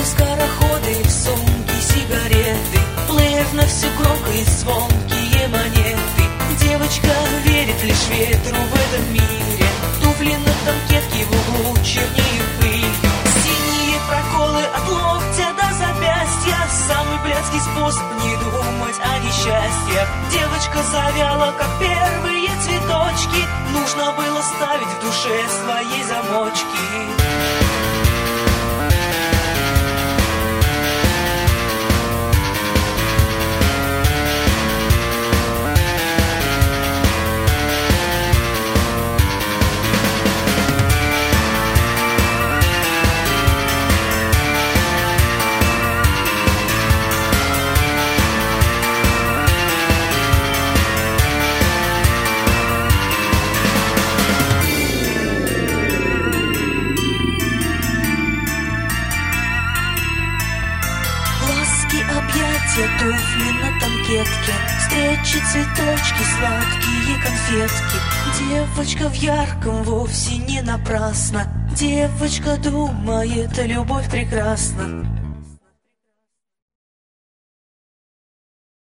скороходы, в сумке сигареты, плеер на все громко и звонкие монеты. Девочка верит лишь ветру в этом мире, туфли на танкетке в углу чернеют пылью. Синие проколы от локтя до запястья, самый блядский способ не думать о несчастьях. Девочка завяла, как первые цветочки, нужно было ставить в душе своей замочки. Туфли на танкетке, встречи, цветочки, сладкие конфетки. Девочка в ярком вовсе не напрасно, девочка думает, любовь прекрасна.